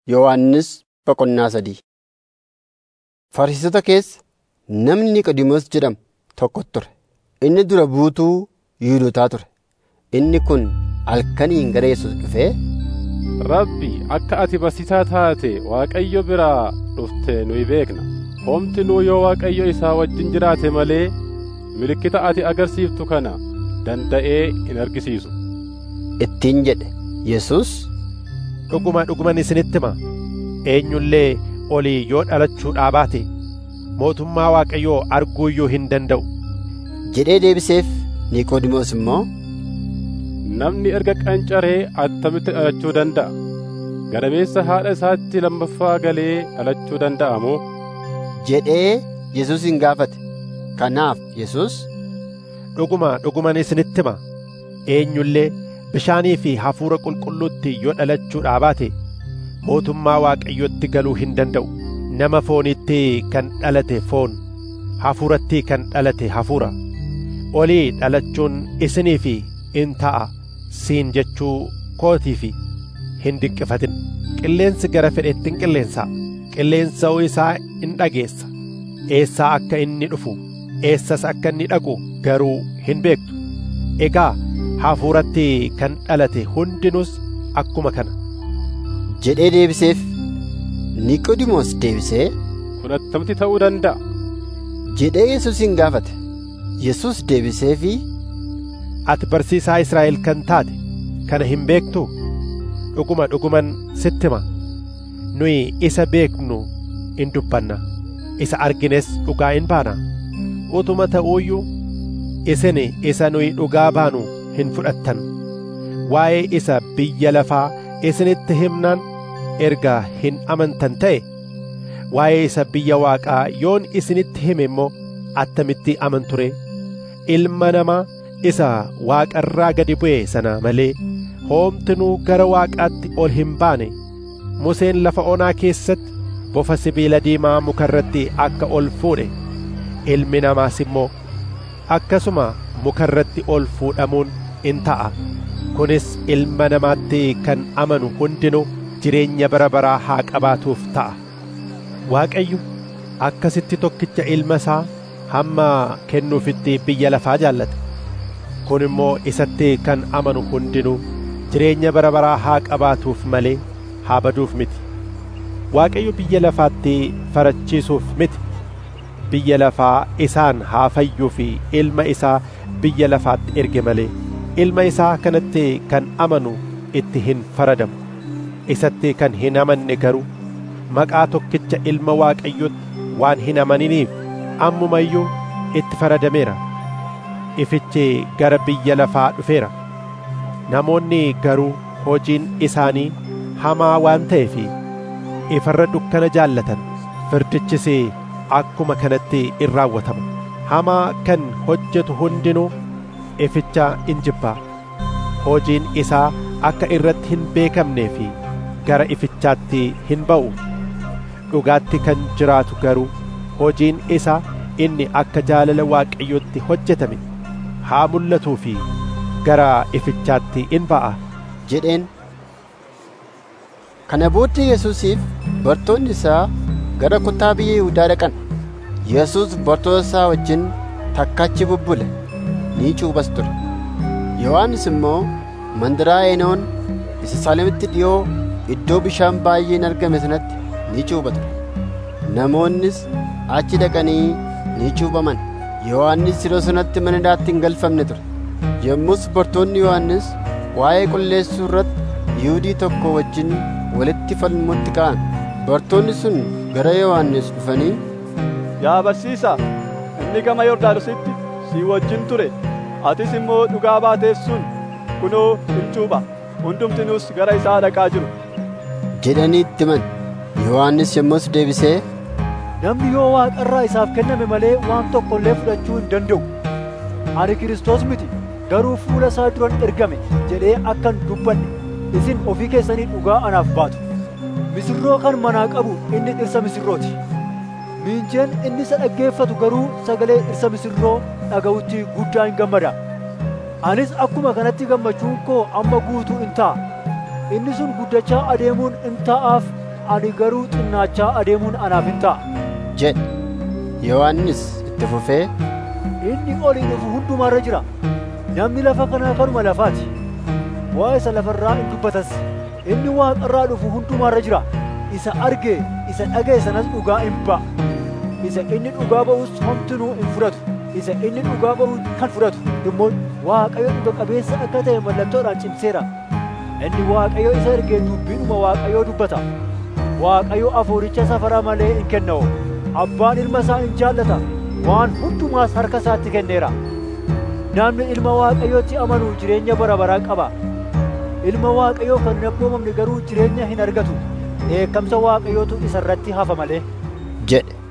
Yohannis boqonnaa 3. Fariisota keessa namni Niqoodimoos jedhamu tokko ture. Inni dura buutuu Yihuudootaa ture. Inni kun halkaniin gara Yesuus dhufee, Rabbi, akka ati barsiisaa taate Waaqayyo biraa dhufte nuyi beekna. Homtinuu yoo Waaqayyo isaa wajjin jiraate malee milikkita ati agarsiiftu kana danda'ee hin argisiisu ittiin jedhe. Yesuus, Dhuguma dhuguman isinitti hima, eenyullee olii yoo dhalachuudhaa baate mootummaa Waaqayyoo arguu iyyuu hin danda'u jedhee deebiseef. Niqoodimoos immoo, namni erga qancaree attamitti dhalachuu danda'a? Gadameessa haadha isaatti lammaffaa galee dhalachuu danda'a moo? jedhee Yesuusin gaafate. Kanaaf Yesuus, Dhuguma dhuguman isinitti hima, eenyullee bishaanii fi hafuura qulqulluutti yoo dhalachuudhaa baate mootummaa Waaqayyootti galuu hin danda'u. Nama foonitti kan dhalate foon, hafuuratti kan dhalate hafuura. Olii dhalachuun isiniif in ta'a siin jechuu kootiif hin dinqifatin. Qilleensi gara fedhetti in qilleensa, qilleensa'uu isaa in dhageessa. Eessaa akka inni dhufu, eessas akka inni dhaqu garuu hin beektu. Egaa hafuuratti kan dhalate hundinuus akkuma kana jedhee deebiseef. Niqoodimoos deebisee, kun attamitti ta'uu danda'a? jedhee Yesuusin gaafate. Yesuus deebiseefii, Ati barsiisaa Israa'el kan taate kana hin beektuu? Dhuguma dhuguman sitti hima, nuyi isa beeknu in dubbanna, isa argines dhugaa in baana. Utuma ta'uuyyuu isin isa nuyi dhugaa baanu hin fudhattan. Waa'ee isa biyya lafaa isinitti himnaan erga hin amantan ta'e, waa'ee isa biyya Waaqaa yoon isinitti hime immoo attamitti amantu ree? Ilma namaa isa Waaqarraa gadi bu'e sana malee homtinuu gara Waaqaatti ol hin baane. Museen lafa onaa keessatti bofa sibiila diimaa mukarratti akka ol fuudhe, Ilmi namaas immoo akkasuma mukarratti ol fuudhamuun in ta'a. Kunis Ilma namaatti kan amanu hundinuu jireenya bara baraa haa qabaatuuf ta'a. Waaqayyo akkasitti tokkicha Ilma isaa hamma kennuufitti biyya lafaa jaallate. Kun immoo isatti kan amanu hundinuu jireenya bara baraa haa qabaatuuf malee haa baduuf miti. Waaqayyo biyya lafaatti farachiisuuf miti. Biyya lafaa isaan haa fayyuuf Ilma isaa biyya lafaatti erge malee Ilma isaa kanatti kan amanu itti hin faradamu. Isatti kan hin amanne garuu maqaa tokkicha Ilma Waaqayyootti waan hin amaniniif ammuma iyyuu itti faradameera. Ifichi gara biyya lafaa dhufeera. Namoonni garuu hojiin isaanii hamaa waan ta'eef ifarra dukkana jaallatan. Firdichis akkuma kanatti in raawwatama. Hamaa kan hojjetu hundinuu ificha in jibba. Hojiin isaa akka irratti hin beekamneef gara ifichaatti hin ba'u. Dhugaatti kan jiraatu garuu hojiin isaa inni akka jaalala Waaqayyootti hojjetame haa mul'atuu fi gara ifichaatti in ba'a jedheen. Kana booddee Yesuusiif bartoonni isaa gara kutaa biyya Yihuudaa dhaqan. Yesuus bartoota isaa wajjin takkachi bubbule, ni cuubas ture. Yohannis immoo mandaraa Eenoon isa Saalemitti dhiyoo iddoo bishaan baay'een argame sanatti ni cuuba ture. Namoonnis achi dhaqanii ni cuubaman. Yohannis yeroo sanatti mana hidhaatti hin galfamne ture. Yommus bartoonni Yohannis waa'ee qulleessuu irratti Yihuudii tokko wajjin walitti falmuutti ka'an. Bartoonni sun gara Yohannis dhufanii, Yaa barsiisaa, inni gama Yordaanositti si wajjin ture, atis immoo dhugaa baateef sun kunoo in cuupha, hundumtinuus gara isaa dhaqaa jiru jedhanii itti himan. Yohannis yommus deebisee, Namni yoo Waaqarraa isaaf kenname malee waan tokko illee fudhachuu hin danda'u. Ani Kiristoos miti, garuu fuula isaa duran ergame jedhee akkan dubbanne isin ofii keessanii dhugaa anaaf baatu. Misirroo kan manaa qabu inni dhirsa misirrooti. Miinjeen inni isa dhaggeeffatu garuu sagalee dhirsa misirroo dhaga'utti guddaa hin gammada. Anis akkuma kanatti gammachuun koo amma guutuu in ta'a. Inni sun guddachaa adeemuun in ta'aaf ani garuu xinnaachaa adeemuun anaaf hin ta'a jedhe. Yohannis itti fufee, inni olii dhufu hundumaarra jira. Namni lafa kanaa kanuma lafaati. Waa isa lafarraa hin dubbatas. Inni waaqarraa dhufu hundumaarra jira. Isa arge, isa dhaga'e sanas dhugaa hin ba'a. Isa inni dhugaa ba'us homtinuu hin fudhatu. Isa inni dhugaa ba'u kan fudhatu immoo Waaqayyo dhuga qabeessa akka ta'e mallattoodhaan cimseera. Inni Waaqayyo isa ergee dubbiidhuma Waaqayyoo dubbata. Waaqayyo hafuuricha safara malee hin kenna'u. Abbaan ilma isaa hin jaallata. Waan hundumaas harka isaatti kenneera. Namni ilma Waaqayyootti amanu jireenya bara baraa qaba. Ilma Waaqayyoo kan hin abboomamne garuu jireenya hin argatu. Dheekkamsa Waaqayyootu isa irratti hafa malee jedhe.